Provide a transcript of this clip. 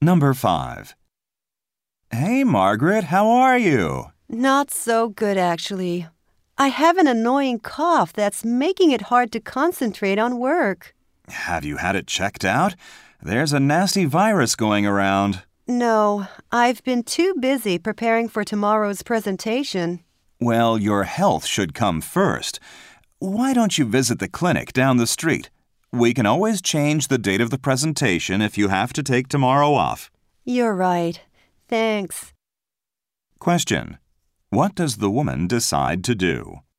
Number 5. Hey, Margaret, how are you? Not so good, actually. I have an annoying cough that's making it hard to concentrate on work. Have you had it checked out? There's a nasty virus going around. No, I've been too busy preparing for tomorrow's presentation. Well, your health should come first. Why don't you visit the clinic down the street? We can always change the date of the presentation if you have to take tomorrow off. You're right. Thanks. Question. What does the woman decide to do?